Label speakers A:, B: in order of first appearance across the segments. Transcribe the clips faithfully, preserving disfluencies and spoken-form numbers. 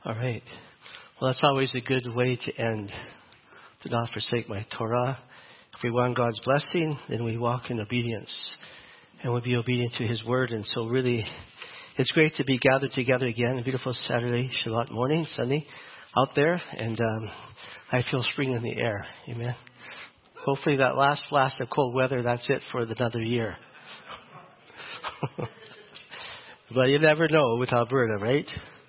A: All right. Well, that's always a good way to end. Do not forsake my Torah. If we want God's blessing, then we walk in obedience and we'll be obedient to His word. And so really, it's great to be gathered together again. A beautiful Saturday, Shabbat morning, sunny out there. And um, I feel spring in the air. Amen. Hopefully that last blast of cold weather, that's it for another year. But you never know with Alberta, right?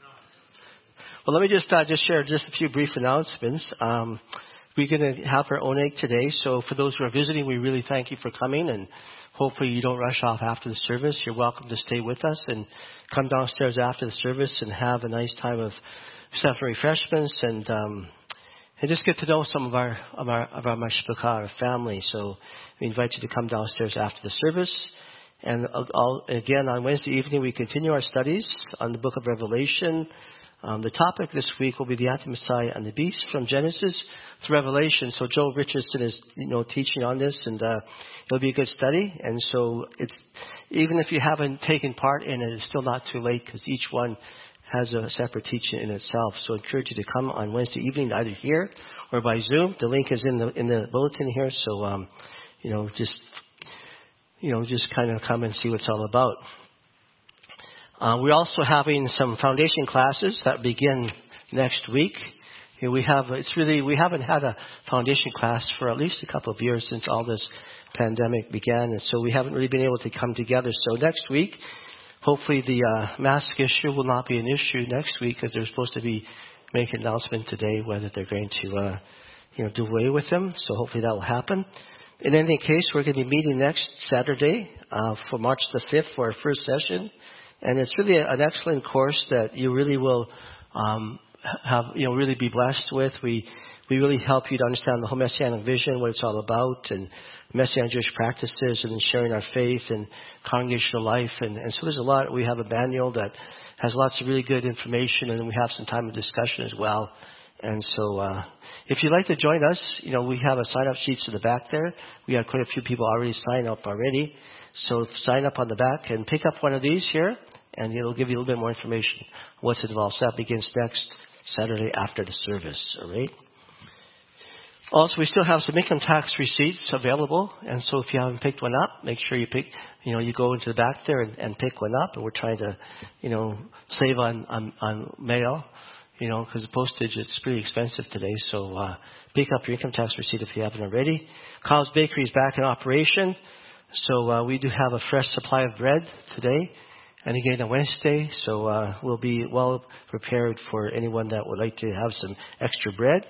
A: Well, let me just uh, just share just a few brief announcements. Um, we're going to have our own egg today. So for those who are visiting, we really thank you for coming. And hopefully you don't rush off after the service. You're welcome to stay with us and come downstairs after the service and have a nice time of stuff and refreshments and um, and just get to know some of our of our of our mashpachah, our family. So we invite you to come downstairs after the service. And I'll, again, on Wednesday evening, we continue our studies on the book of Revelation. Um, the topic this week will be the Anti-Messiah and the Beast from Genesis to Revelation. So Joe Richardson is, you know, teaching on this, and uh, it'll be a good study. And so it's even if you haven't taken part in it, it's still not too late because each one has a separate teaching in itself. So I encourage you to come on Wednesday evening, either here or by Zoom. The link is in the in the bulletin here. So um, you know, just you know, just kind of come and see what it's all about. Uh, we're also having some foundation classes that begin next week. Here we have, it's really, we haven't had a foundation class for at least a couple of years since all this pandemic began. And so we haven't really been able to come together. So next week, hopefully the uh, mask issue will not be an issue next week because they're supposed to be making an announcement today whether they're going to, uh, you know, do away with them. So hopefully that will happen. In any case, we're going to be meeting next Saturday uh, for March the fifth for our first session. And it's really an excellent course that you really will um, have, you know, really be blessed with. We we really help you to understand the whole Messianic vision, what it's all about, and Messianic Jewish practices, and then sharing our faith and congregational life. And, and so there's a lot. We have a manual that has lots of really good information, and then we have some time of discussion as well. And so uh, if you'd like to join us, you know, we have a sign-up sheet to the back there. We have quite a few people already signed up already. So sign up on the back and pick up one of these here, and it'll give you a little bit more information on what's involved. So that begins next Saturday after the service, all right? Also, we still have some income tax receipts available, and so if you haven't picked one up, make sure you pick, you know, you go into the back there and, and pick one up, and we're trying to, you know, save on, on, on mail, you know, because the postage is pretty expensive today, so uh, pick up your income tax receipt if you haven't already. Kyle's Bakery is back in operation, so uh, we do have a fresh supply of bread today. And again on Wednesday, so uh, we'll be well prepared for anyone that would like to have some extra bread.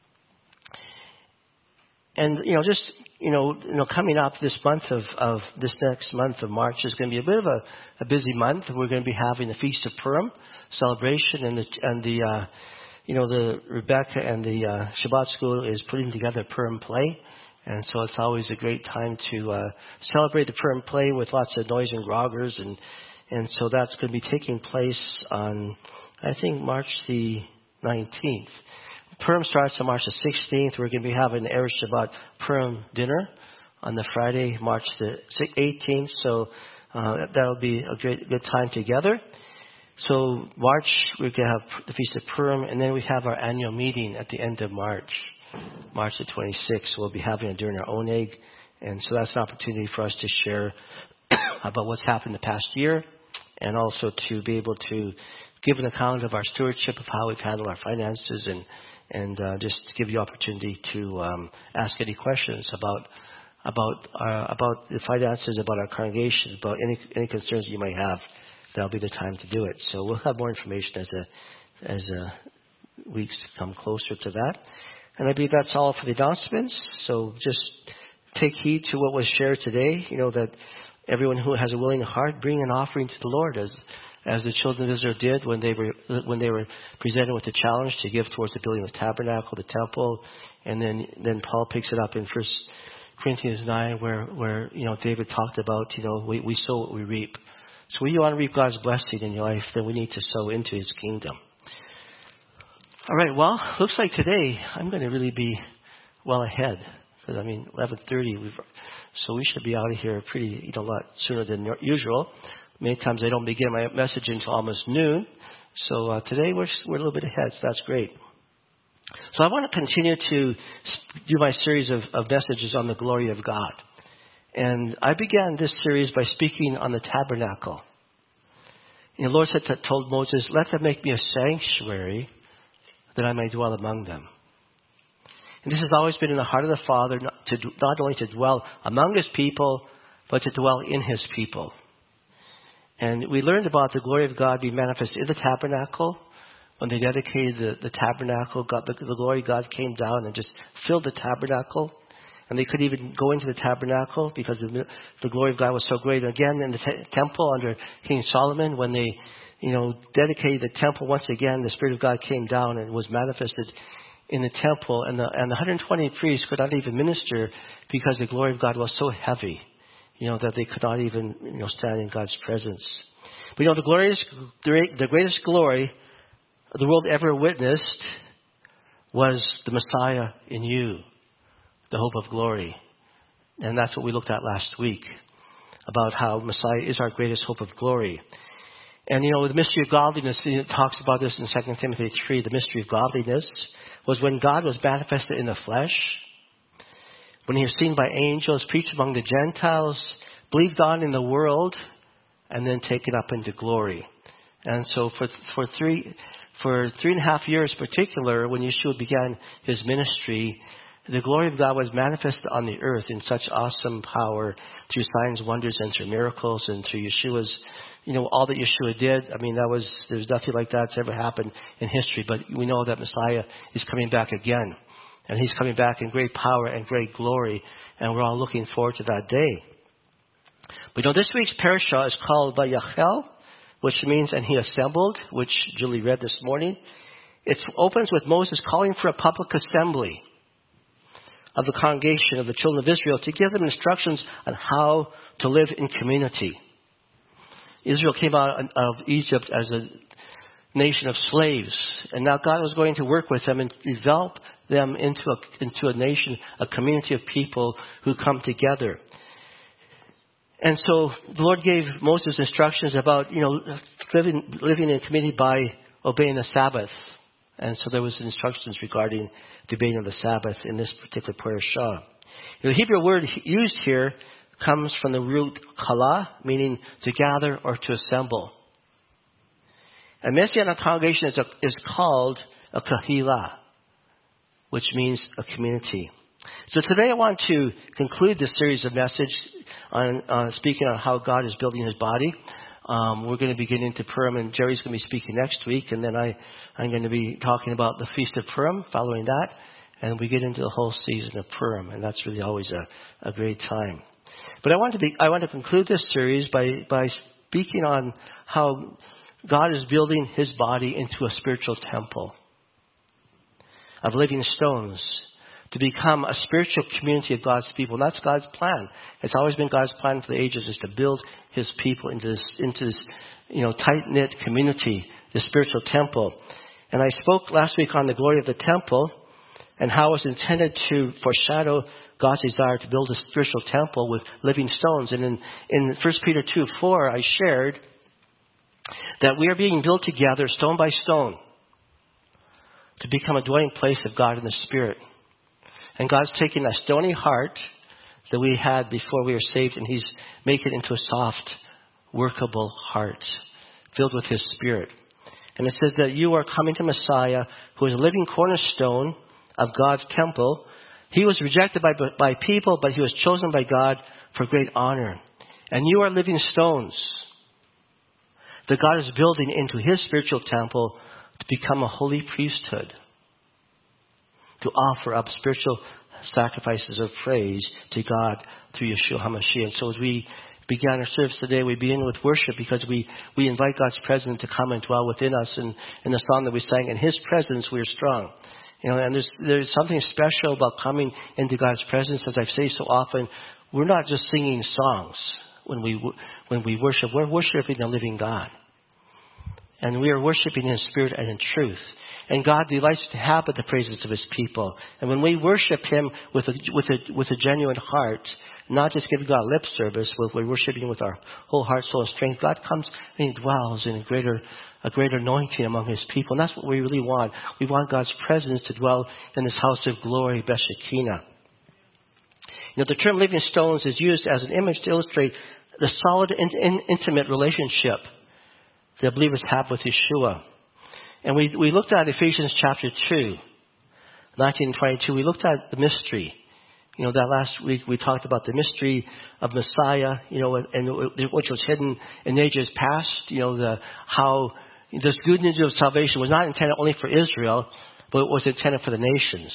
A: And you know, just you know, you know, coming up this month of, of this next month of March is going to be a bit of a, a busy month. We're going to be having the Feast of Purim celebration, and the and the uh, you know the Rebecca and the uh, Shabbat School is putting together a Purim play. And so it's always a great time to uh, celebrate the Purim play with lots of noise and groggers and. And so that's going to be taking place on, I think, March the nineteenth. Purim starts on March the sixteenth. We're going to be having the Erev Shabbat Purim dinner on the Friday, March the eighteenth. So uh, that'll be a great good time together. So March, we're going to have the Feast of Purim, and then we have our annual meeting at the end of March, March the twenty-sixth. We'll be having it during our own egg. And so that's an opportunity for us to share about what's happened the past year, and also to be able to give an account of our stewardship of how we've handled our finances, and and uh, just give you opportunity to um, ask any questions about about our, about the finances, about our congregation, about any any concerns you may have. That'll be the time to do it. So we'll have more information as a as a weeks come closer to that. And I believe that's all for the announcements. So just take heed to what was shared today. You know that. Everyone who has a willing heart, bring an offering to the Lord, as as the children of Israel did when they were when they were presented with the challenge to give towards the building of the tabernacle, the temple, and then then Paul picks it up in First Corinthians nine, where where you know David talked about you know we, we sow what we reap. So when you want to reap God's blessing in your life, then we need to sow into His kingdom. All right. Well, looks like today I'm going to really be well ahead because I mean eleven thirty we've. So we should be out of here pretty, you know, a lot sooner than usual. Many times I don't begin my message until almost noon. So uh, today we're, we're a little bit ahead, so that's great. So I want to continue to do my series of, of messages on the glory of God. And I began this series by speaking on the tabernacle. And the Lord said to, told Moses, let them make me a sanctuary that I may dwell among them. And this has always been in the heart of the Father, not, to, not only to dwell among His people, but to dwell in His people. And we learned about the glory of God being manifested in the tabernacle. When they dedicated the, the tabernacle, God, the, the glory of God came down and just filled the tabernacle. And they couldn't even go into the tabernacle because the, the glory of God was so great. And again, in the te- temple under King Solomon, when they, you know, dedicated the temple once again, the Spirit of God came down and was manifested in the temple. And the, and the one hundred twenty priests could not even minister because the glory of God was so heavy, you know, that they could not even, you know, stand in God's presence. But, you know, the glorious, the greatest glory the world ever witnessed was the Messiah in you, the hope of glory. And that's what we looked at last week, about how Messiah is our greatest hope of glory. And, you know, the mystery of godliness, it talks about this in Second Timothy three. The mystery of godliness was when God was manifested in the flesh, when He was seen by angels, preached among the Gentiles, believed on in the world, and then taken up into glory. And so for for three for three and a half years in particular, when Yeshua began His ministry, the glory of God was manifested on the earth in such awesome power through signs, wonders, and through miracles, and through Yeshua's, you know, all that Yeshua did. I mean, that was, there's nothing like that's ever happened in history, but we know that Messiah is coming back again. And He's coming back in great power and great glory, and we're all looking forward to that day. But you know, this week's parashah is called Vayachel, which means, and He assembled, which Julie read this morning. It opens with Moses calling for a public assembly of the congregation of the children of Israel to give them instructions on how to live in community. Israel came out of Egypt as a nation of slaves, and now God was going to work with them and develop them into a, into a nation, a community of people who come together. And so the Lord gave Moses instructions about, you know, living, living in community by obeying the Sabbath. And so there was instructions regarding the obeying of the Sabbath in this particular parashah. The Hebrew word used here comes from the root kala, meaning to gather or to assemble. A Messianic congregation is, a, is called a kahila, which means a community. So today I want to conclude this series of messages on, on speaking on how God is building His body. Um, we're going to be getting into Purim, and Jerry's going to be speaking next week, and then I, I'm going to be talking about the Feast of Purim following that, and we get into the whole season of Purim, and that's really always a, a great time. But I want to be, I want to conclude this series by, by speaking on how God is building His body into a spiritual temple of living stones, to become a spiritual community of God's people. And that's God's plan. It's always been God's plan for the ages, is to build His people into this, into this, you know, tight-knit community, the spiritual temple. And I spoke last week on the glory of the temple and how it's intended to foreshadow God's desire to build a spiritual temple with living stones. And in, in First Peter two four, I shared that we are being built together stone by stone to become a dwelling place of God in the Spirit. And God's taking a stony heart that we had before we were saved, and He's making it into a soft, workable heart filled with His Spirit. And it says that you are coming to Messiah, who is a living cornerstone of God's temple. He was rejected by, by people, but He was chosen by God for great honor. And you are living stones that God is building into His spiritual temple to become a holy priesthood, to offer up spiritual sacrifices of praise to God through Yeshua HaMashiach. And so as we began our service today, we begin with worship because we, we invite God's presence to come and dwell within us. And in the song that we sang, in His presence we are strong. You know, and there's there's something special about coming into God's presence. As I say so often, we're not just singing songs when we when we worship. We're worshiping the living God. And we are worshiping in spirit and in truth. And God delights to inhabit the praises of His people. And when we worship Him with a, with a, with a genuine heart, not just giving God lip service, but we're worshiping with our whole heart, soul, and strength. God comes and He dwells in a greater, a greater anointing among His people. And that's what we really want. We want God's presence to dwell in this house of glory, Beth Shekinah. You know, the term living stones is used as an image to illustrate the solid and in, in, intimate relationship that believers have with Yeshua. And we, we looked at Ephesians chapter two, nineteen and twenty-two. We looked at the mystery. You know, that last week we talked about the mystery of Messiah, you know, and, and which was hidden in ages past. You know, the, how this good news of salvation was not intended only for Israel, but it was intended for the nations.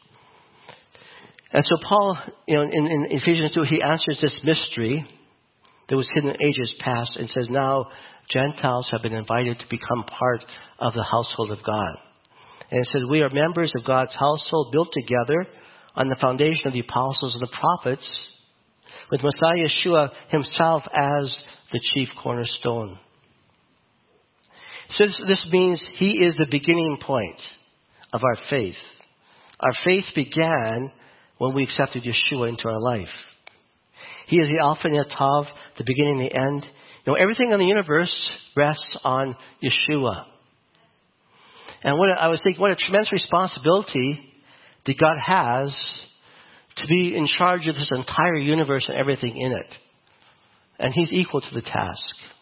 A: And so Paul, you know, in, in Ephesians two, he answers this mystery that was hidden in ages past and says, now Gentiles have been invited to become part of the household of God. And it says, we are members of God's household built together on the foundation of the apostles and the prophets, with Messiah Yeshua himself as the chief cornerstone. So this, this means he is the beginning point of our faith. Our faith began when we accepted Yeshua into our life. He is the Alpha and the Tav, the beginning and the end. You know, everything in the universe rests on Yeshua. And what I was thinking, what a tremendous responsibility that God has to be in charge of this entire universe and everything in it. And He's equal to the task.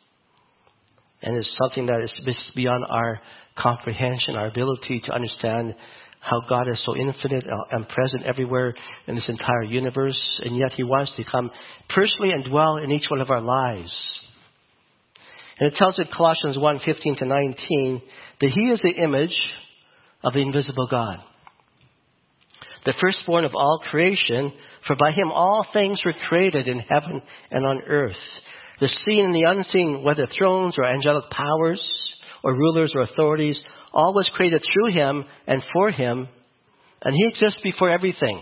A: And it's something that is beyond our comprehension, our ability to understand how God is so infinite and present everywhere in this entire universe. And yet He wants to come personally and dwell in each one of our lives. And it tells in Colossians one, fifteen to nineteen, that He is the image of the invisible God, the firstborn of all creation, for by Him all things were created in heaven and on earth, the seen and the unseen, whether thrones or angelic powers or rulers or authorities, all was created through Him and for Him, and He exists before everything.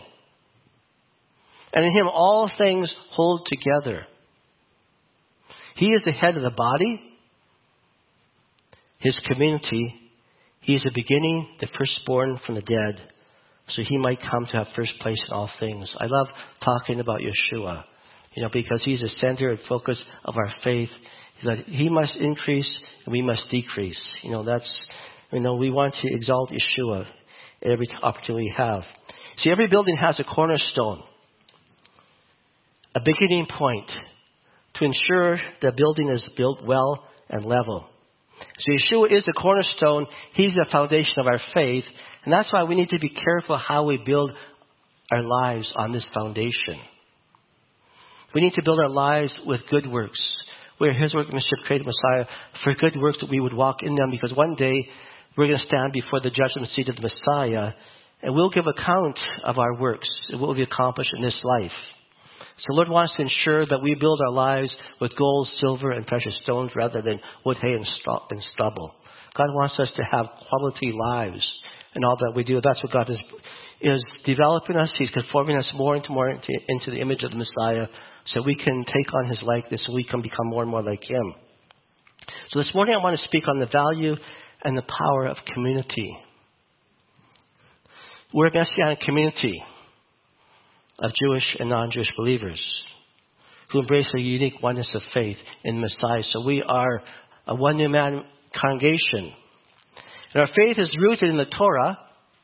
A: And in Him all things hold together. He is the head of the body, His community. He is the beginning, the firstborn from the dead, so He might come to have first place in all things. I love talking about Yeshua, you know, because He's the center and focus of our faith. That He must increase and we must decrease. You know, that's, you know, we want to exalt Yeshua at every opportunity we have. See, every building has a cornerstone, a beginning point to ensure the building is built well and level. So Yeshua is the cornerstone. He's the foundation of our faith. And that's why we need to be careful how we build our lives on this foundation. We need to build our lives with good works. We're His workmanship, created Messiah, for good works that we would walk in them, because one day we're going to stand before the judgment seat of the Messiah, and we'll give account of our works and what we've accomplished in this life. So the Lord wants to ensure that we build our lives with gold, silver, and precious stones rather than wood, hay, and stubble. God wants us to have quality lives in all that we do. That's what God is, is developing us. He's conforming us more and more into, into the image of the Messiah, so we can take on His likeness and we can become more and more like Him. So this morning I want to speak on the value and the power of community. We're a Messianic community of Jewish and non-Jewish believers who embrace a unique oneness of faith in Messiah. So we are a one new man congregation. And our faith is rooted in the Torah.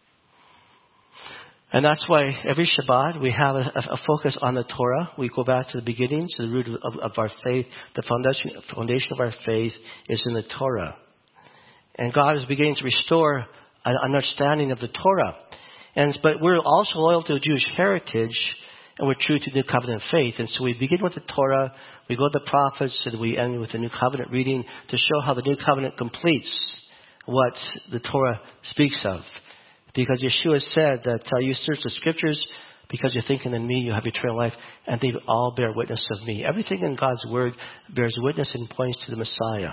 A: And that's why every Shabbat we have a, a focus on the Torah. We go back to the beginning, to the root of, of our faith. The foundation, foundation of our faith is in the Torah. And God is beginning to restore an understanding of the Torah. And, but we're also loyal to the Jewish heritage, and we're true to New Covenant faith. And so we begin with the Torah, we go to the prophets, and we end with the New Covenant reading to show how the New Covenant completes what the Torah speaks of. Because Yeshua said that uh, you search the Scriptures because you're thinking in me, you have eternal life, and they all bear witness of me. Everything in God's Word bears witness and points to the Messiah.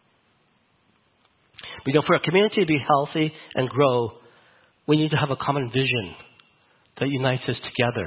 A: We know for a community to be healthy and grow, we need to have a common vision that unites us together.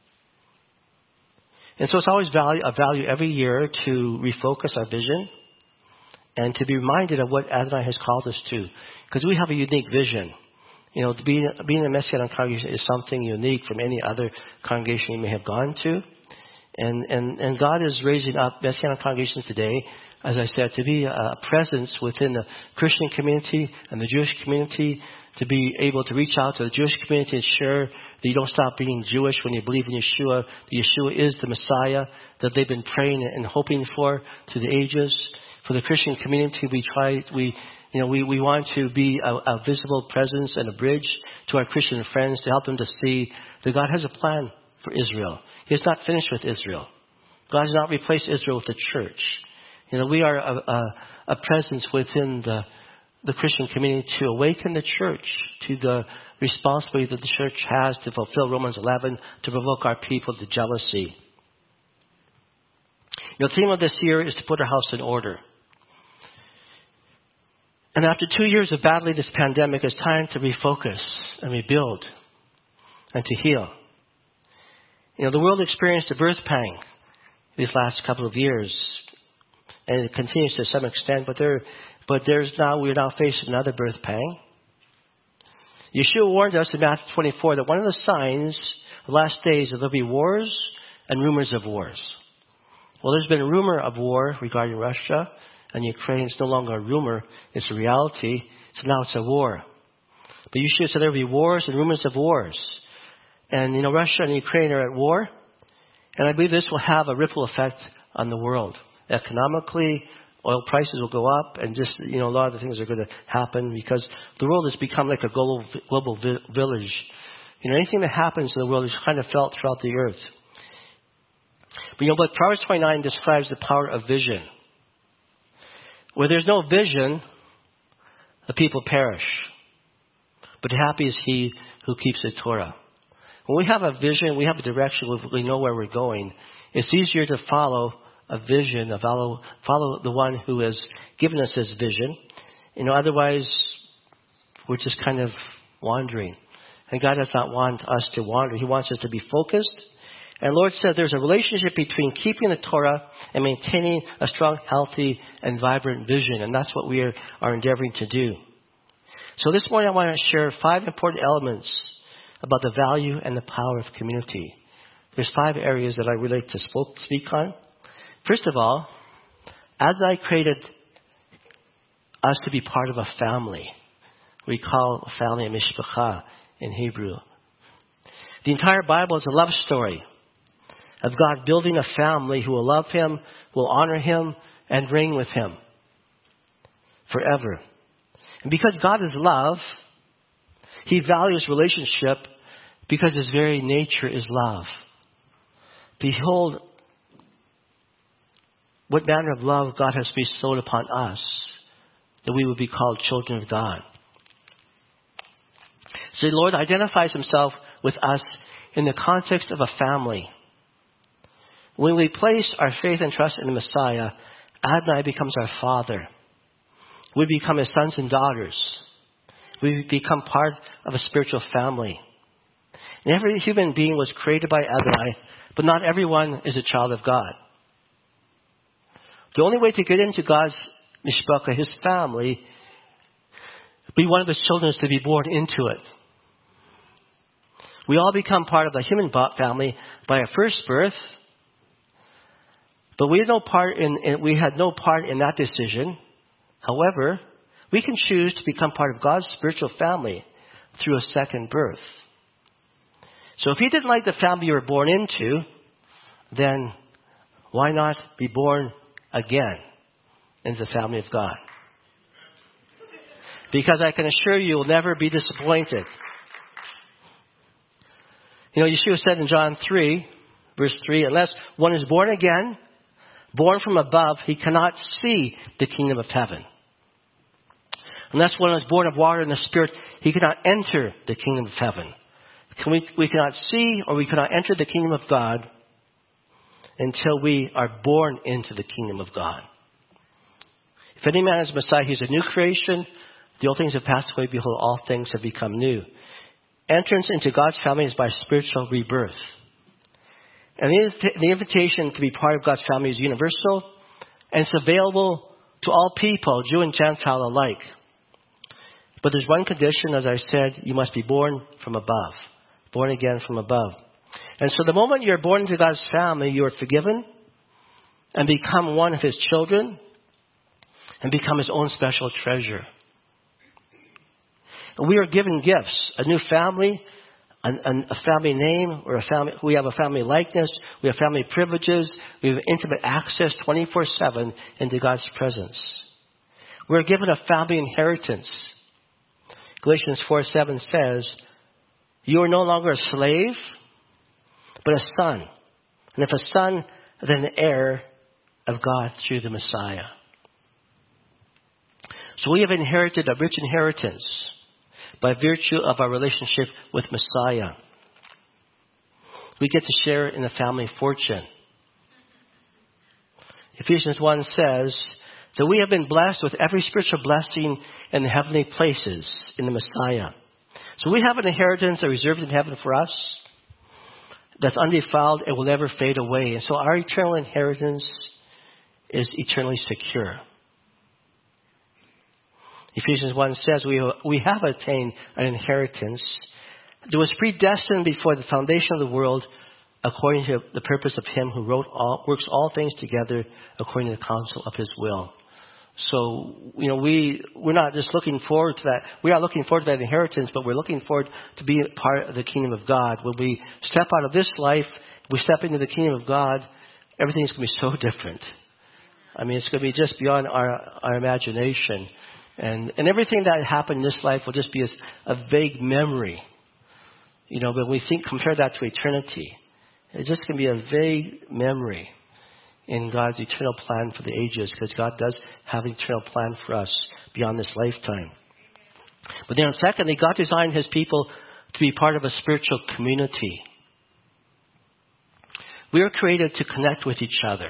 A: And so it's always value, a value every year to refocus our vision and to be reminded of what Adonai has called us to. Because we have a unique vision. You know, being, being a Messianic congregation is something unique from any other congregation you may have gone to. And, and, and God is raising up Messianic congregations today, as I said, to be a presence within the Christian community and the Jewish community, to be able to reach out to the Jewish community and share that you don't stop being Jewish when you believe in Yeshua. That Yeshua is the Messiah that they've been praying and hoping for to the ages. For the Christian community, we try, we, you know, we, we want to be a, a visible presence and a bridge to our Christian friends to help them to see that God has a plan for Israel. He is not finished with Israel. God has not replaced Israel with the church. You know, we are a, a, a presence within the, the Christian community to awaken the church to the responsibility that the church has to fulfill Romans eleven, to provoke our people to jealousy. You know, the theme of this year is to put our house in order. And after two years of battling this pandemic, it's time to refocus and rebuild and to heal. You know, the world experienced a birth pang these last couple of years, and it continues to some extent, but there, but there's now, we're now facing another birth pang. Yeshua warned us in Matthew twenty-four that one of the signs of the last days is there'll be wars and rumors of wars. Well, there's been a rumor of war regarding Russia and Ukraine. It's no longer a rumor, it's a reality. So now it's a war. But Yeshua said there'll be wars and rumors of wars. And, you know, Russia and Ukraine are at war. And I believe this will have a ripple effect on the world. Economically, oil prices will go up, and just, you know, a lot of the things are going to happen because the world has become like a global, global vi- village. You know, anything that happens in the world is kind of felt throughout the earth. But, you know, but Proverbs twenty-nine describes the power of vision. Where there's no vision, the people perish. But happy is he who keeps the Torah. When we have a vision, we have a direction, we know where we're going. It's easier to follow a vision, to follow, follow the one who has given us this vision. You know, otherwise, we're just kind of wandering. And God does not want us to wander. He wants us to be focused. And the Lord said there's a relationship between keeping the Torah and maintaining a strong, healthy, and vibrant vision. And that's what we are, are endeavoring to do. So this morning I want to share five important elements about the value and the power of community. There's five areas that I would like to speak on. First of all, as I created us to be part of a family, we call a family a mishpacha in Hebrew. The entire Bible is a love story of God building a family who will love Him, will honor Him, and reign with Him forever. And because God is love, He values relationship because His very nature is love. Behold, what manner of love God has bestowed upon us, that we would be called children of God. So the Lord identifies Himself with us in the context of a family. When we place our faith and trust in the Messiah, Adonai becomes our Father. We become His sons and daughters. We become part of a spiritual family. And every human being was created by Adonai, but not everyone is a child of God. The only way to get into God's mishpacha, His family, be one of His children, is to be born into it. We all become part of the human family by our first birth, but we had no part in, in we had no part in that decision. However, we can choose to become part of God's spiritual family through a second birth. So if you didn't like the family you were born into, then why not be born again into the family of God? Because I can assure you, you'll never be disappointed. You know, Yeshua said in John three, verse three, unless one is born again, born from above, he cannot see the kingdom of heaven. Unless one is born of water and the Spirit, he cannot enter the kingdom of heaven. Can we, we cannot see or we cannot enter the kingdom of God until we are born into the kingdom of God. If any man is Messiah, he is a new creation. The old things have passed away. Behold, all things have become new. Entrance into God's family is by spiritual rebirth. And the invitation to be part of God's family is universal, and it's available to all people, Jew and Gentile alike. But there's one condition, as I said, you must be born from above. Born again from above. And so the moment you're born into God's family, you are forgiven and become one of His children and become His own special treasure. And we are given gifts, a new family, a, a family name, or a family. We have a family likeness. We have family privileges. We have intimate access twenty-four seven into God's presence. We're given a family inheritance. Galatians four seven says, you are no longer a slave, but a son. And if a son, then an heir of God through the Messiah. So we have inherited a rich inheritance by virtue of our relationship with Messiah. We get to share in the family fortune. Ephesians one says that we have been blessed with every spiritual blessing in the heavenly places in the Messiah. So we have an inheritance that reserved in heaven for us that's undefiled and will never fade away. And so our eternal inheritance is eternally secure. Ephesians one says we, we have attained an inheritance that was predestined before the foundation of the world according to the purpose of Him who wrote all, works all things together according to the counsel of His will. So, you know, we, we're not just looking forward to that. We are looking forward to that inheritance, but we're looking forward to being part of the kingdom of God. When we step out of this life, we step into the kingdom of God, everything's going to be so different. I mean, it's going to be just beyond our, our imagination. And, and everything that happened in this life will just be a, a vague memory. You know, but we think, compare that to eternity. It's just going to be a vague memory in God's eternal plan for the ages, because God does have an eternal plan for us beyond this lifetime. But then secondly, God designed His people to be part of a spiritual community. We are created to connect with each other.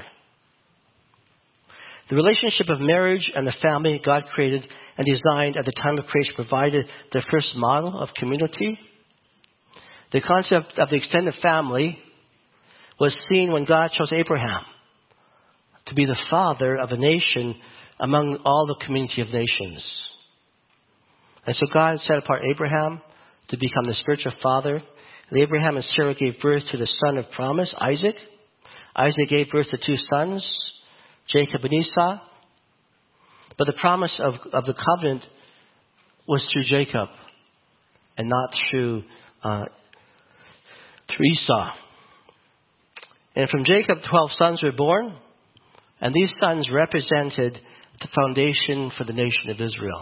A: The relationship of marriage and the family God created and designed at the time of creation provided the first model of community. The concept of the extended family was seen when God chose Abraham to be the father of a nation among all the community of nations. And so God set apart Abraham to become the spiritual father. And Abraham and Sarah gave birth to the son of promise, Isaac. Isaac gave birth to two sons, Jacob and Esau. But the promise of, of the covenant was through Jacob and not through, uh, through Esau. And from Jacob, twelve sons were born. And these sons represented the foundation for the nation of Israel.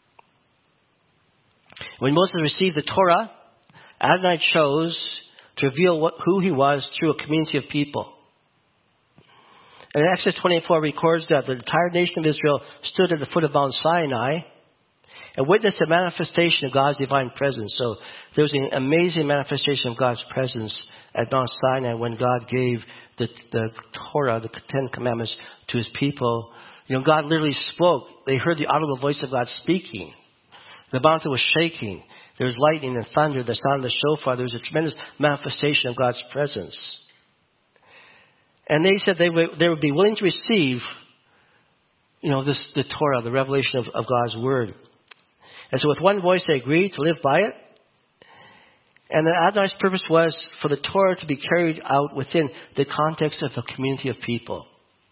A: When Moses received the Torah, Adonai chose to reveal what, who He was through a community of people. And Exodus twenty-four records that the entire nation of Israel stood at the foot of Mount Sinai and witnessed a manifestation of God's divine presence. So there was an amazing manifestation of God's presence at Mount Sinai when God gave the, the Torah, the Ten Commandments, to His people. You know, God literally spoke. They heard the audible voice of God speaking. The mountain was shaking. There was lightning and thunder, the sound of the shofar. There was a tremendous manifestation of God's presence. And they said they would, they would be willing to receive, you know, this, the Torah, the revelation of, of God's Word. And so with one voice they agreed to live by it. And the Adonai's purpose was for the Torah to be carried out within the context of a community of people.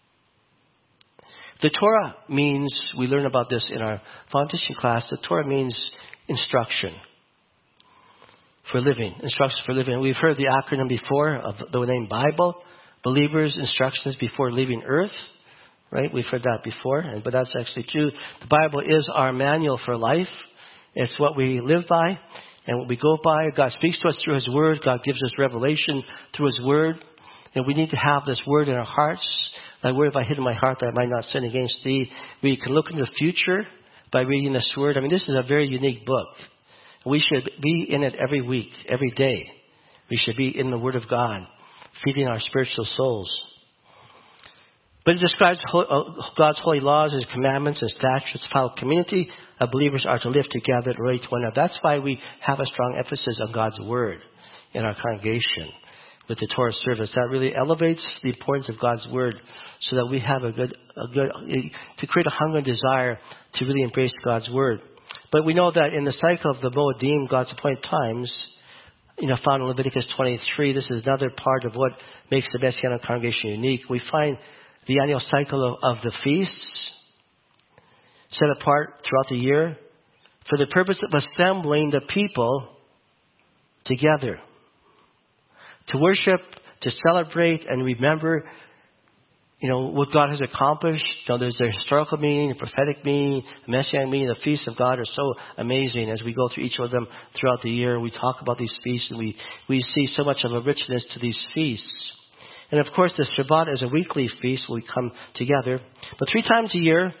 A: The Torah means, we learn about this in our foundation class, the Torah means instruction for living, instructions for living. We've heard the acronym before of the name Bible, believers' instructions before leaving earth, right? We've heard that before, but that's actually true. The Bible is our manual for life. It's what we live by and what we go by. God speaks to us through His Word. God gives us revelation through His Word. And we need to have this Word in our hearts. Thy word have I hid in my heart that I might not sin against Thee. We can look into the future by reading this Word. I mean, this is a very unique book. We should be in it every week, every day. We should be in the Word of God, feeding our spiritual souls. But it describes God's holy laws, His commandments, and statutes of how a community of believers are to live together and relate to one another. That's why we have a strong emphasis on God's Word in our congregation with the Torah service. That really elevates the importance of God's Word so that we have a good, a good, to create a hunger and desire to really embrace God's Word. But we know that in the cycle of the Moedim, God's appointed times, you know, found in Leviticus twenty-three. This is another part of what makes the Messianic congregation unique. We find the annual cycle of, of the feasts set apart throughout the year for the purpose of assembling the people together to worship, to celebrate, and remember, you know, what God has accomplished. You know, there's a historical meaning, a prophetic meaning, a messianic meaning. The feasts of God are so amazing. As we go through each of them throughout the year, we talk about these feasts, and we, we see so much of a richness to these feasts. And of course, the Shabbat is a weekly feast where we come together. But three times a year,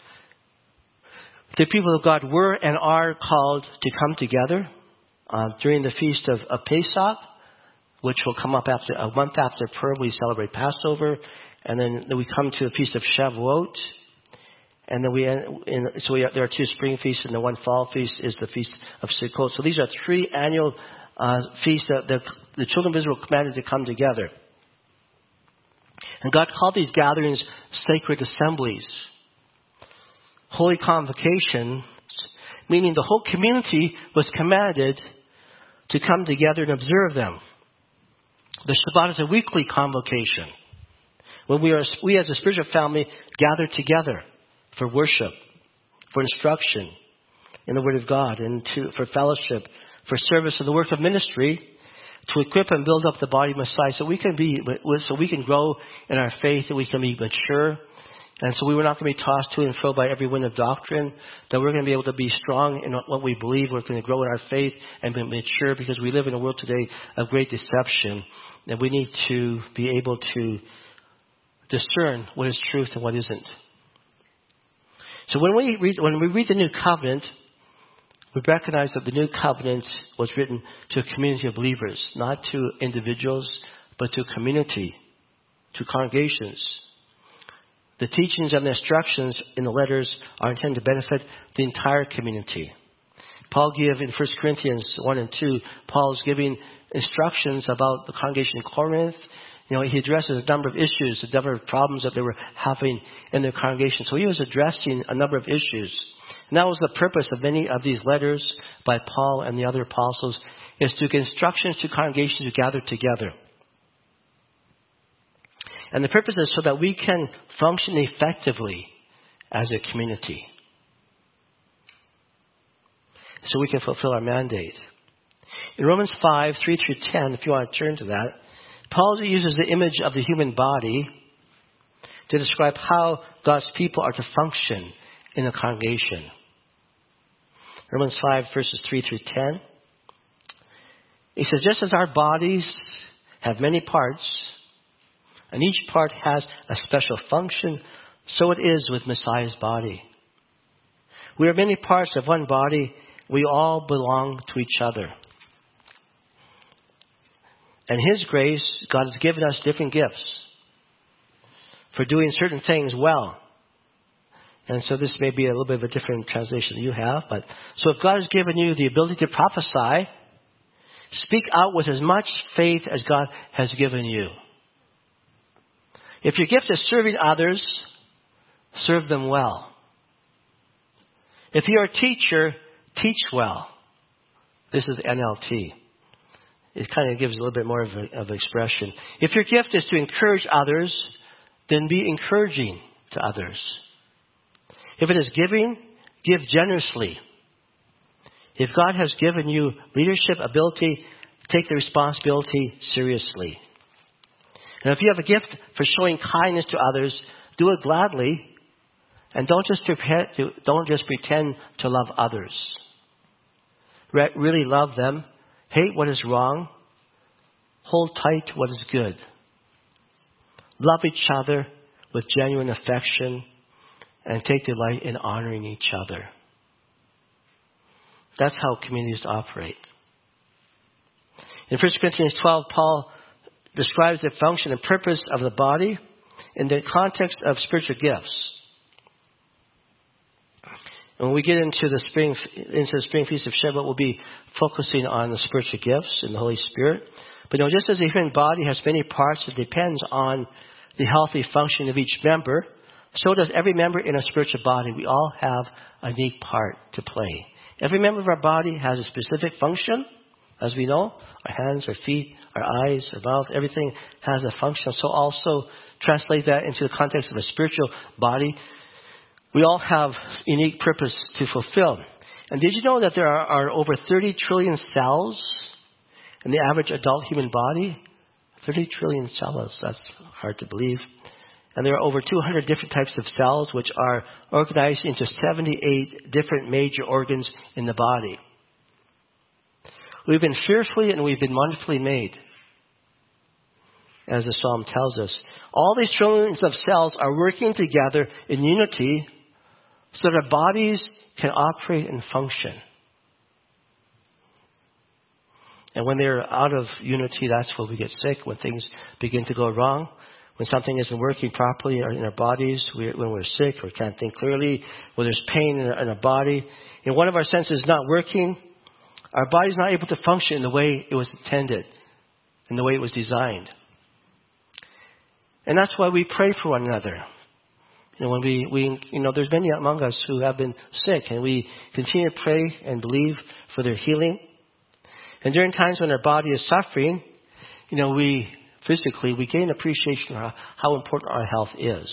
A: the people of God were and are called to come together uh, during the feast of, of Pesach, which will come up after a month after Purim. We celebrate Passover. And then, then we come to the feast of Shavuot. And then we, in, so we, there are two spring feasts, and the one fall feast is the feast of Sukkot. So these are three annual uh, feasts that the, the children of Israel commanded to come together. And God called these gatherings sacred assemblies. Holy convocations, meaning the whole community was commanded to come together and observe them. The Shabbat is a weekly convocation, when we are, we as a spiritual family gather together for worship, for instruction in the Word of God, and to, for fellowship, for service in the work of ministry, to equip and build up the body of Messiah, so we can be, so we can grow in our faith, and we can be mature. And so we were not going to be tossed to and fro by every wind of doctrine. That we're going to be able to be strong in what we believe. We're going to grow in our faith and be mature, because we live in a world today of great deception, and we need to be able to discern what is truth and what isn't. So when we read, when we read the New Covenant, we recognize that the New Covenant was written to a community of believers, not to individuals, but to a community, to congregations. The teachings and the instructions in the letters are intended to benefit the entire community. Paul gave in First Corinthians one and two, Paul's giving instructions about the congregation in Corinth. You know, he addresses a number of issues, a number of problems that they were having in their congregation. So he was addressing a number of issues. And that was the purpose of many of these letters by Paul and the other apostles, is to give instructions to congregations to gather together. And the purpose is so that we can function effectively as a community, so we can fulfill our mandate. In Romans five, three through ten, if you want to turn to that, Paul uses the image of the human body to describe how God's people are to function in a congregation. Romans five, verses three through ten. He says, just as our bodies have many parts, and each part has a special function, so it is with Messiah's body. We are many parts of one body. We all belong to each other. And His grace, God has given us different gifts for doing certain things well. And so this may be a little bit of a different translation that you have. But so if God has given you the ability to prophesy, speak out with as much faith as God has given you. If your gift is serving others, serve them well. If you're a teacher, teach well. This is N L T. It kind of gives a little bit more of, a, of expression. If your gift is to encourage others, then be encouraging to others. If it is giving, give generously. If God has given you leadership ability, take the responsibility seriously. And if you have a gift for showing kindness to others, do it gladly, and don't just pretend, don't just pretend to love others. Re- really love them. Hate what is wrong. Hold tight to what is good. Love each other with genuine affection, and take delight in honoring each other. That's how communities operate. In First Corinthians twelve, Paul describes the function and purpose of the body in the context of spiritual gifts. And when we get into the spring into the spring feast of Shavuot, we'll be focusing on the spiritual gifts and the Holy Spirit. But you know, just as the human body has many parts, it depends on the healthy function of each member. So does every member in a spiritual body. We all have a unique part to play. Every member of our body has a specific function As we know, our hands, our feet, our eyes, our mouth, everything has a function. So also translate that into the context of a spiritual body. We all have unique purpose to fulfill. And did you know that there are, are over thirty trillion cells in the average adult human body? thirty trillion cells. That's hard to believe. And there are over two hundred different types of cells which are organized into seventy-eight different major organs in the body. We've been fearfully and we've been wonderfully made, as the Psalm tells us. All these trillions of cells are working together in unity so that our bodies can operate and function. And when they're out of unity, that's when we get sick, when things begin to go wrong, when something isn't working properly in our bodies, we, when we're sick or can't think clearly, when there's pain in our, in our body. And one of our senses is not working, our body's not able to function in the way it was intended, in the way it was designed. And that's why we pray for one another. You know, when we, we, you know, there's many among us who have been sick, and we continue to pray and believe for their healing. And during times when our body is suffering, you know, we physically, we gain appreciation of how important our health is.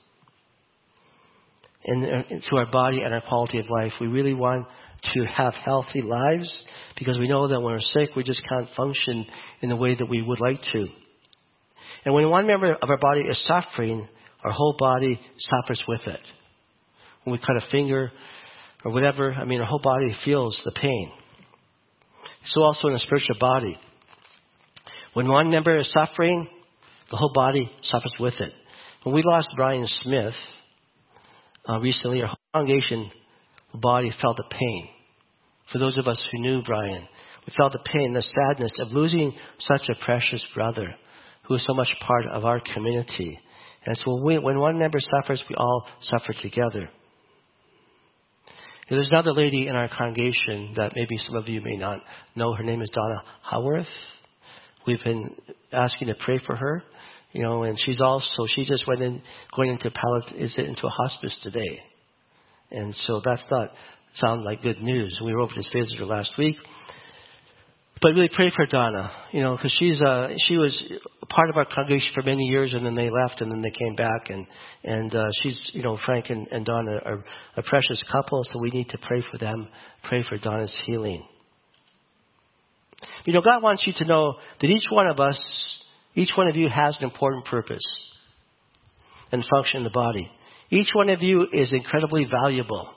A: And, and to our body and our quality of life, we really want to have healthy lives because we know that when we're sick, we just can't function in the way that we would like to. And when one member of our body is suffering, our whole body suffers with it. When we cut a finger or whatever, I mean, our whole body feels the pain. So also in the spiritual body. When one member is suffering, the whole body suffers with it. When we lost Brian Smith uh, recently, our whole congregation, the body felt the pain. For those of us who knew Brian, we felt the pain, the sadness of losing such a precious brother who is so much part of our community. And so when, we, when one member suffers, we all suffer together. There's another lady in our congregation that maybe some of you may not know. Her name is Donna Howarth. We've been asking to pray for her, you know, and she's also, she just went in, going into palliative, is into a hospice today. And so that's not sound like good news. We were over to visit her last week. But really pray for Donna, you know, because she's uh, she was part of our congregation for many years, and then they left, and then they came back, and and uh, she's, you know, Frank and, and Donna are a precious couple, so we need to pray for them, pray for Donna's healing. You know, God wants you to know that each one of us, each one of you has an important purpose and function in the body. Each one of you is incredibly valuable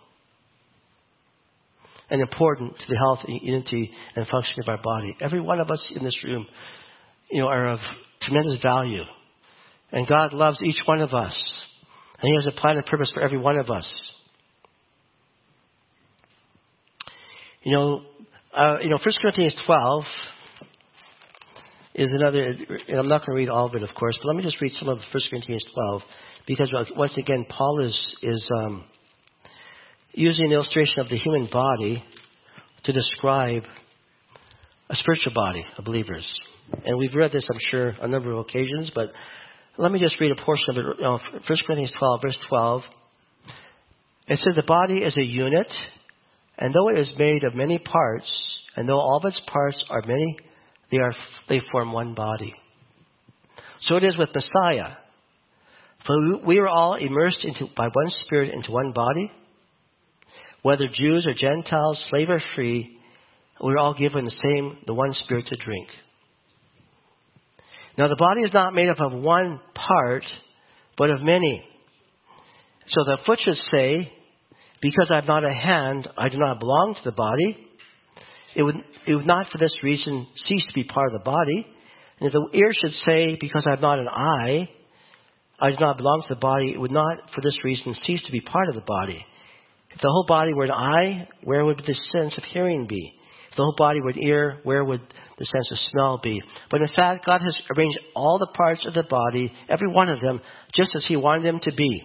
A: and important to the health, unity, and function of our body. Every one of us in this room, you know, are of tremendous value. And God loves each one of us. And He has a plan and purpose for every one of us. You know, uh, you know, First Corinthians twelve is another, and I'm not going to read all of it, of course, but let me just read some of First Corinthians twelve, because once again, Paul is, is, um, using an illustration of the human body to describe a spiritual body of believers. And we've read this, I'm sure, on a number of occasions, but let me just read a portion of it. You know, First Corinthians twelve, verse twelve. It says, the body is a unit, and though it is made of many parts, and though all of its parts are many, they are they form one body. So it is with Messiah. For we are all immersed into by one Spirit into one body. Whether Jews or Gentiles, slave or free, we're all given the same, the one Spirit to drink. Now the body is not made up of one part, but of many. So the foot should say, because I have not a hand, I do not belong to the body. It would, it would not for this reason cease to be part of the body. And if the ear should say, because I have not an eye, I do not belong to the body, it would not for this reason cease to be part of the body. If the whole body were an eye, where would the sense of hearing be? If the whole body were an ear, where would the sense of smell be? But in fact, God has arranged all the parts of the body, every one of them, just as He wanted them to be.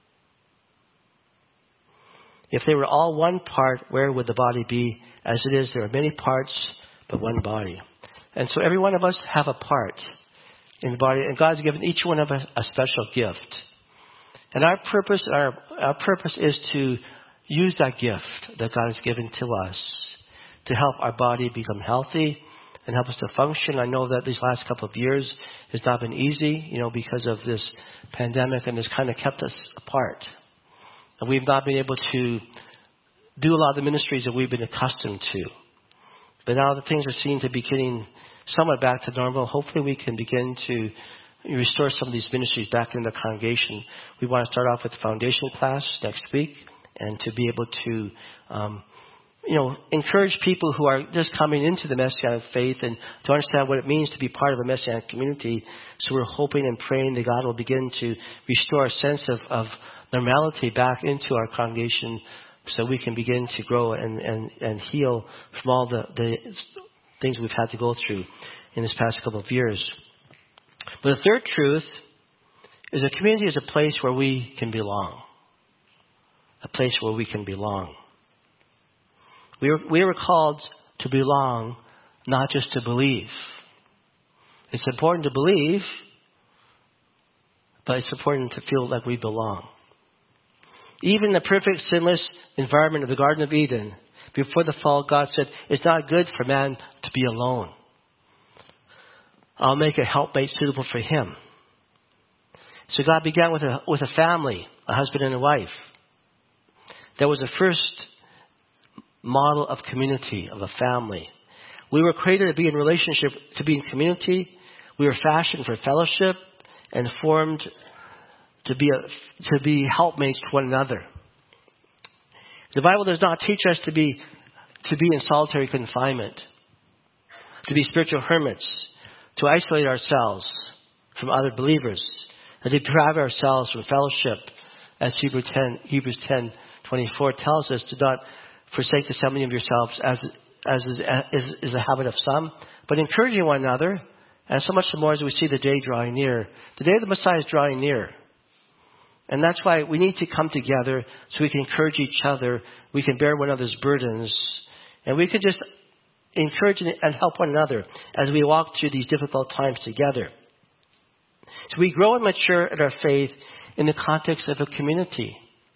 A: If they were all one part, where would the body be? As it is, there are many parts, but one body. And so every one of us have a part in the body, and God's given each one of us a special gift. And our purpose, our, our purpose is to use that gift that God has given to us to help our body become healthy and help us to function. I know that these last couple of years has not been easy, you know, because of this pandemic, and it's kind of kept us apart. And we've not been able to do a lot of the ministries that we've been accustomed to. But now that things are seen to be getting somewhat back to normal, hopefully we can begin to restore some of these ministries back in the congregation. We want to start off with the foundation class next week, and to be able to, um, you know, encourage people who are just coming into the Messianic faith and to understand what it means to be part of a Messianic community. So we're hoping and praying that God will begin to restore a sense of, of normality back into our congregation, so we can begin to grow and, and, and heal from all the, the things we've had to go through in this past couple of years. But the third truth is a community is a place where we can belong. A place where we can belong. We were, we were called to belong, not just to believe. It's important to believe, but it's important to feel like we belong. Even in the perfect, sinless environment of the Garden of Eden, before the fall, God said, it's not good for man to be alone. I'll make a helpmate suitable for him. So God began with a, with a family, a husband and a wife. That was the first model of community, of a family. We were created to be in relationship, to be in community. We were fashioned for fellowship and formed to be a, to be helpmates to one another. The Bible does not teach us to be to be in solitary confinement, to be spiritual hermits, to isolate ourselves from other believers, and to deprive ourselves from fellowship, as Hebrews ten, Hebrews ten twenty-four tells us, to not forsake the assembling of yourselves as as is, is, is a habit of some, but encouraging one another, and so much the more as we see the day drawing near. The day of the Messiah is drawing near. And that's why we need to come together so we can encourage each other, we can bear one another's burdens, and we can just encourage and help one another as we walk through these difficult times together. So we grow and mature in our faith in the context of a community.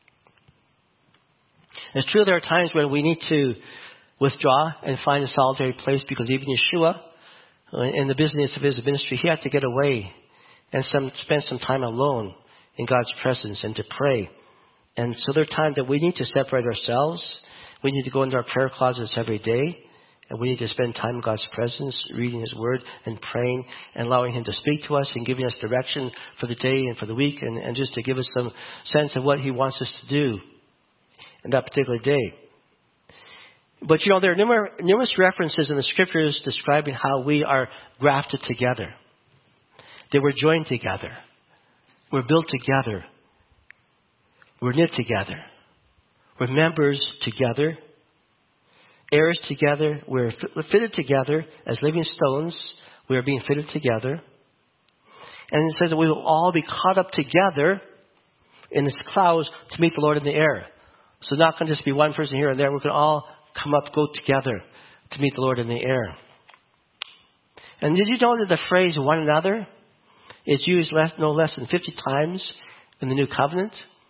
A: It's true there are times when we need to withdraw and find a solitary place, because even Yeshua, in the business of his ministry, he had to get away and some, spend some time alone in God's presence and to pray. And so there are times that we need to separate ourselves. We need to go into our prayer closets every day, and we need to spend time in God's presence, reading his word and praying and allowing him to speak to us and giving us direction for the day and for the week, and, and just to give us some sense of what he wants us to do in that particular day. But you know, there are numerous, numerous references in the scriptures describing how we are grafted together. They were joined together. We're built together. We're knit together. We're members together. Heirs together. We're fitted together as living stones. We are being fitted together. And it says that we will all be caught up together in the clouds to meet the Lord in the air. So not going to just be one person here and there. We're going to all come up, go together to meet the Lord in the air. And did you know that the phrase one another is used less, no less than fifty times in the New Covenant?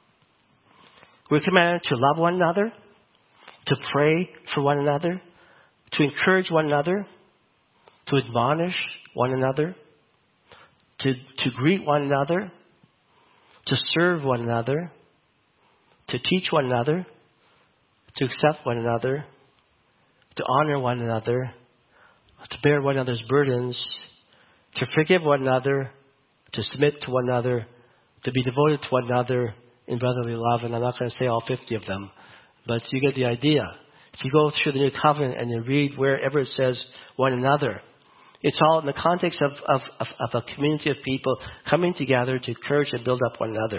A: We're commanded to love one another, to pray for one another, to encourage one another, to admonish one another, to, to greet one another, to serve one another, to teach one another, to accept one another, to honor one another, to bear one another's burdens, to forgive one another, to submit to one another, to be devoted to one another in brotherly love. And I'm not going to say all fifty of them, but you get the idea. If you go through the New Covenant and you read wherever it says one another, it's all in the context of, of, of, of a community of people coming together to encourage and build up one another.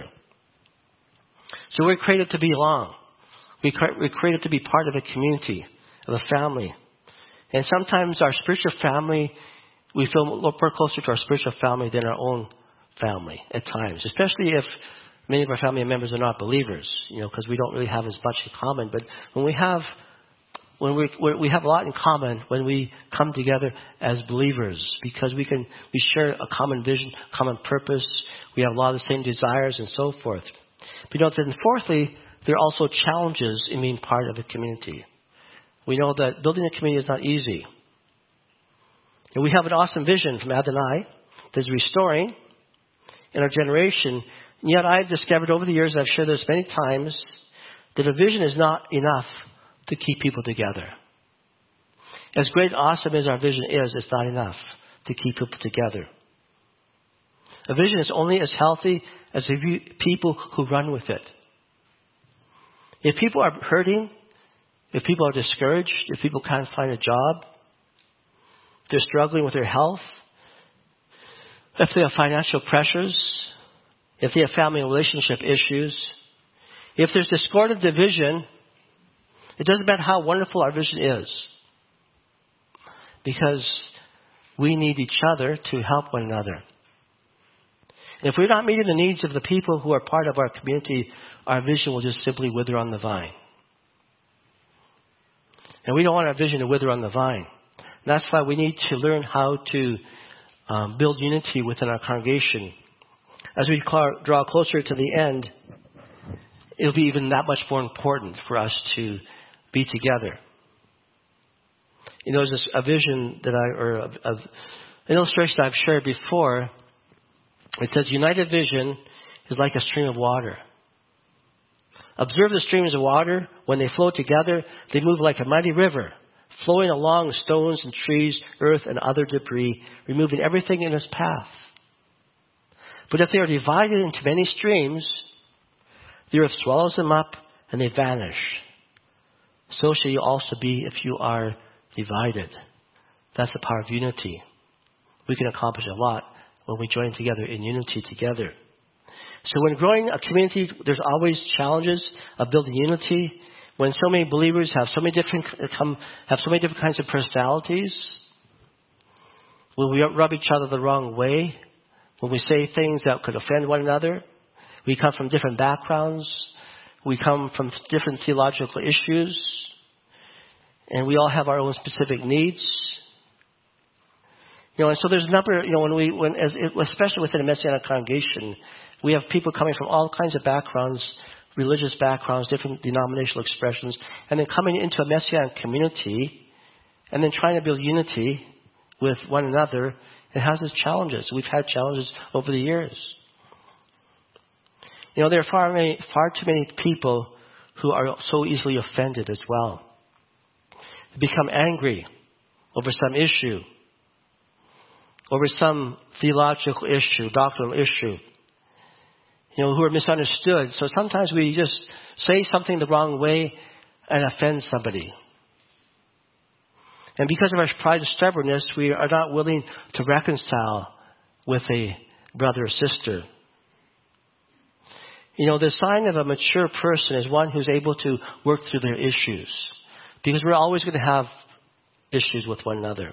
A: So we're created to belong. We're created to be part of a community, of a family. And sometimes our spiritual family, we feel more closer to our spiritual family than our own family at times, especially if many of our family members are not believers, you know, because we don't really have as much in common. But when we have, when we we have a lot in common when we come together as believers, because we can we share a common vision, common purpose. We have a lot of the same desires and so forth. But you know, then fourthly, there are also challenges in being part of a community. we know that building a community is not easy. And we have an awesome vision from Adonai that is restoring in our generation. And yet I've discovered over the years, I've shared this many times, that a vision is not enough to keep people together. As great and awesome as our vision is, it's not enough to keep people together. A vision is only as healthy as the people who run with it. If people are hurting, if people are discouraged, if people can't find a job, they're struggling with their health, if they have financial pressures, if they have family and relationship issues, if there's discord and division, it doesn't matter how wonderful our vision is, because we need each other to help one another. And if we're not meeting the needs of the people who are part of our community, our vision will just simply wither on the vine. And we don't want our vision to wither on the vine. And that's why we need to learn how to um, build unity within our congregation. As we draw closer to the end, it'll be even that much more important for us to be together. You know, there's this, a vision that I, or a, a, an illustration I've shared before. It says, united vision is like a stream of water. Observe the streams of water. When they flow together, they move like a mighty river, flowing along stones and trees, earth and other debris, removing everything in its path. But if they are divided into many streams, the earth swallows them up and they vanish. So shall you also be if you are divided. That's the power of unity. We can accomplish a lot when we join together in unity together. So when growing a community, there's always challenges of building unity. When so many believers have so many different come have so many different kinds of personalities, when we rub each other the wrong way, when we say things that could offend one another, we come from different backgrounds, we come from different theological issues, and we all have our own specific needs. You know, and so there's a number, you know, when we, when, as, especially within a Messianic congregation, we have people coming from all kinds of backgrounds, religious backgrounds, different denominational expressions, and then coming into a Messianic community, and then trying to build unity with one another. It has its challenges. We've had challenges over the years. You know, there are far, many, far too many people who are so easily offended as well. They become angry over some issue, over some theological issue, doctrinal issue, you know, who are misunderstood. So sometimes we just say something the wrong way and offend somebody. And because of our pride and stubbornness, we are not willing to reconcile with a brother or sister. You know, the sign of a mature person is one who's able to work through their issues, because we're always going to have issues with one another.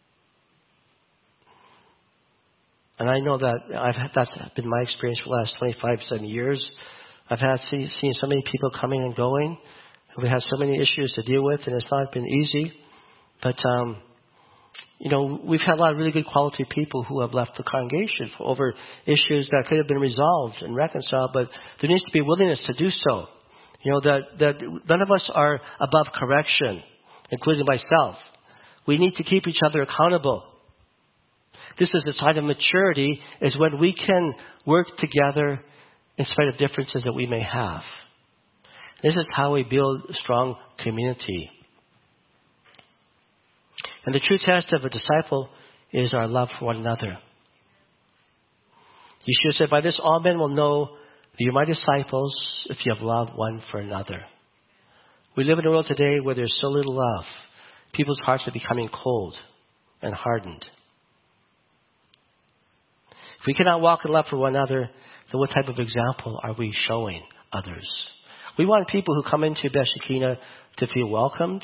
A: And I know that I've had, that's been my experience for the last twenty-five, some years. I've had see, seen so many people coming and going. We have so many issues to deal with, and it's not been easy. But, um, you know, we've had a lot of really good quality people who have left the congregation for over issues that could have been resolved and reconciled, but there needs to be a willingness to do so. You know, that, that none of us are above correction, including myself. We need to keep each other accountable. This is the sign of maturity, is when we can work together in spite of differences that we may have. This is how we build a strong community. And the true test of a disciple is our love for one another. Yeshua said, by this all men will know that you're my disciples if you have love one for another. We live in a world today where there's so little love. People's hearts are becoming cold and hardened. If we cannot walk in love for one another, then what type of example are we showing others? We want people who come into Beth Shekinah to feel welcomed,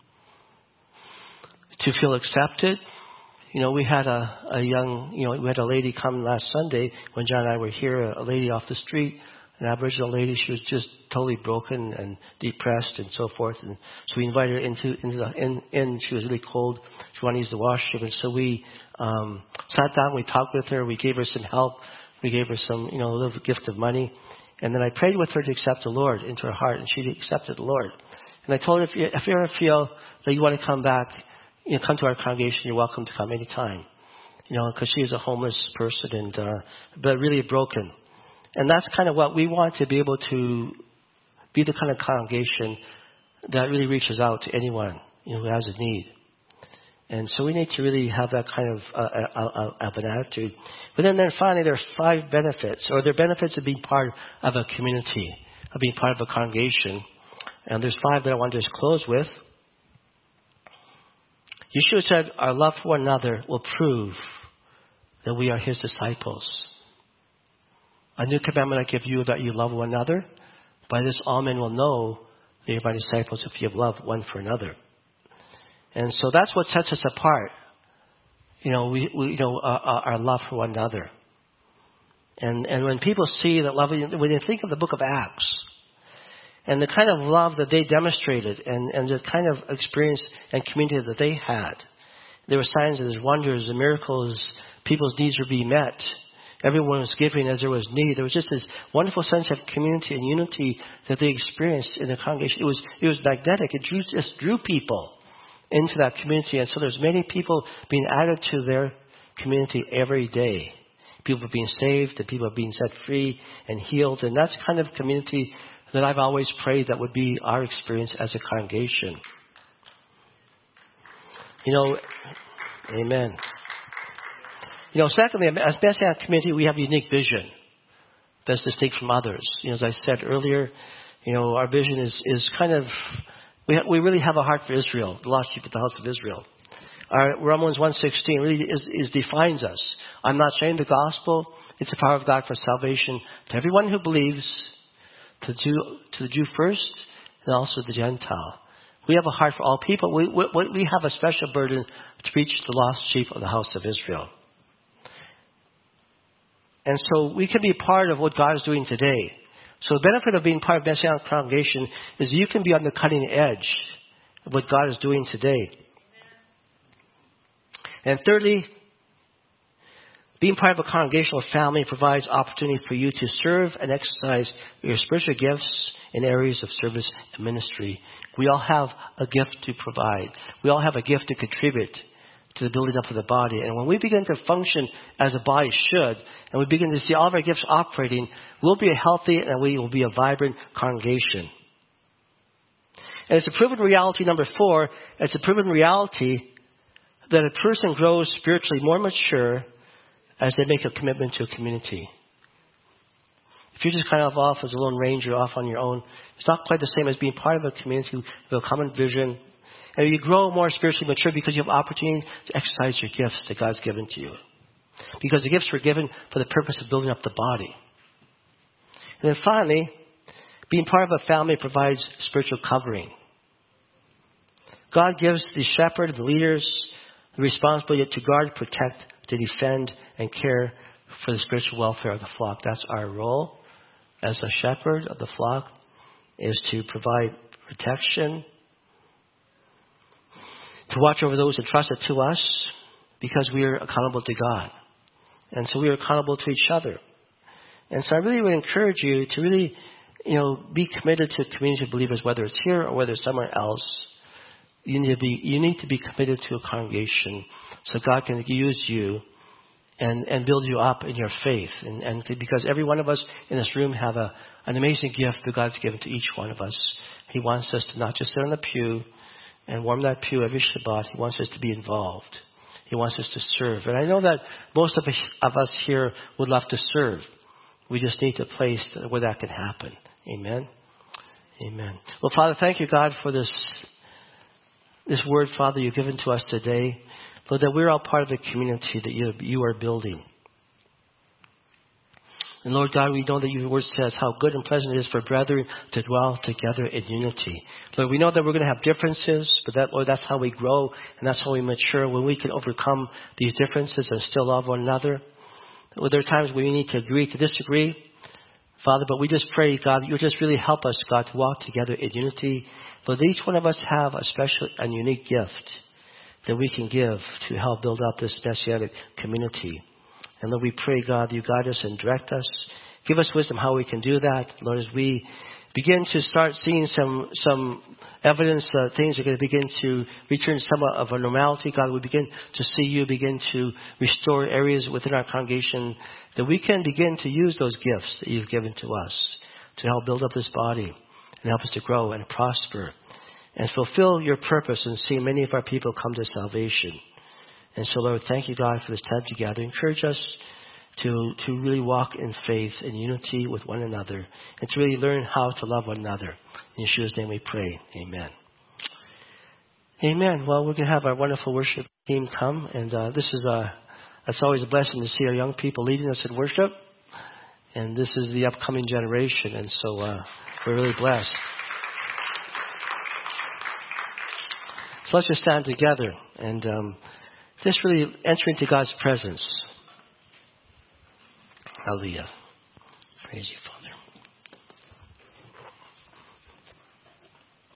A: to feel accepted. You know, we had a, a young, you know, we had a lady come last Sunday when John and I were here, a lady off the street, an Aboriginal lady. She was just totally broken and depressed and so forth. And so we invited her into, into the, in, in, she was really cold. She wanted to use the washroom. And so we, um, sat down, we talked with her, we gave her some help. We gave her some, you know, a little gift of money. And then I prayed with her to accept the Lord into her heart, and she accepted the Lord. And I told her, if you, if you ever feel that you want to come back, you know, come to our congregation, you're welcome to come anytime. You know, because she is a homeless person and, uh, but really broken. And that's kind of what we want to be able to be the kind of congregation that really reaches out to anyone, you know, who has a need. And so we need to really have that kind of, uh, uh, uh, of an attitude. But then, then finally, there are five benefits, or there are benefits of being part of a community, of being part of a congregation. And there's five that I want to just close with. Yeshua said, our love for one another will prove that we are his disciples. A new commandment I give you, that you love one another. By this all men will know that you're my disciples, if you have love one for another. And so that's what sets us apart. You know, we, we you know, our, our love for one another. And and when people see that love, when they think of the book of Acts, and the kind of love that they demonstrated, and, and the kind of experience and community that they had, there were signs and wonders and miracles. People's needs were being met. Everyone was giving as there was need. There was just this wonderful sense of community and unity that they experienced in the congregation. It was it was magnetic. It drew, just drew people into that community. And so there's many people being added to their community every day. People are being saved, and people are being set free and healed. And that's the kind of community that I've always prayed that would be our experience as a congregation. You know, amen. You know, secondly, as Messianic community, we have a unique vision that's distinct from others. You know, as I said earlier, you know, our vision is, is kind of, we ha- we really have a heart for Israel, the lost sheep of the house of Israel. Our Romans one sixteen really is, is defines us. I'm not ashamed of the gospel. It's the power of God for salvation to everyone who believes, to the Jew, to the Jew first, and also the Gentile. We have a heart for all people. We, we, we have a special burden to reach the lost sheep of the house of Israel. And so we can be part of what God is doing today. So the benefit of being part of Messianic congregation is you can be on the cutting edge of what God is doing today. And thirdly, being part of a congregational family provides opportunity for you to serve and exercise your spiritual gifts in areas of service and ministry. We all have a gift to provide. We all have a gift to contribute to the building up of the body. And when we begin to function as a body should, and we begin to see all of our gifts operating, we'll be a healthy and we will be a vibrant congregation. And it's a proven reality, number four, it's a proven reality that a person grows spiritually more mature as they make a commitment to a community. If you're just kind of off as a lone ranger, off on your own, it's not quite the same as being part of a community with a common vision. And you grow more spiritually mature because you have opportunity to exercise your gifts that God's given to you. Because the gifts were given for the purpose of building up the body. And then finally, being part of a family provides spiritual covering. God gives the shepherd, the leaders, the responsibility to guard, protect, to defend, and care for the spiritual welfare of the flock. That's our role as a shepherd of the flock, is to provide protection, to watch over those entrusted to us, because we are accountable to God. And so we are accountable to each other. And so I really would encourage you to really, you know, be committed to a community of believers, whether it's here or whether it's somewhere else. You need to be, you need to be committed to a congregation so God can use you and, and build you up in your faith. And, and to, because every one of us in this room have a, an amazing gift that God's given to each one of us. He wants us to not just sit on the pew and warm that pew every Shabbat. He wants us to be involved. He wants us to serve. And I know that most of us, of us here would love to serve. We just need a place where that can happen. Amen. Amen. Well, Father, thank you, God, for this this word, Father, you've given to us today. Lord, that we're all part of the community that you, you are building. And Lord God, we know that your word says how good and pleasant it is for brethren to dwell together in unity. Lord, we know that we're going to have differences, but that, Lord, that's how we grow and that's how we mature, when we can overcome these differences and still love one another. Well, there are times when we need to agree to disagree, Father, but we just pray, God, that you just really help us, God, to walk together in unity. Lord, each one of us have a special and unique gift that we can give to help build up this Messianic community. And Lord, we pray, God, that you guide us and direct us. Give us wisdom how we can do that. Lord, as we begin to start seeing some some evidence that things are going to begin to return somewhat of a normality. God, we begin to see you begin to restore areas within our congregation that we can begin to use those gifts that you've given to us to help build up this body and help us to grow and prosper and fulfill your purpose and see many of our people come to salvation. And so, Lord, thank you, God, for this time together. Encourage us to, to really walk in faith and unity with one another and to really learn how to love one another. In Yeshua's name we pray. Amen. Amen. Well, we're going to have our wonderful worship team come. And uh, this is a, it's always a blessing to see our young people leading us in worship. And this is the upcoming generation. And so uh, we're really blessed. So let's just stand together and um, just really enter into God's presence. Hallelujah. Praise you, Father.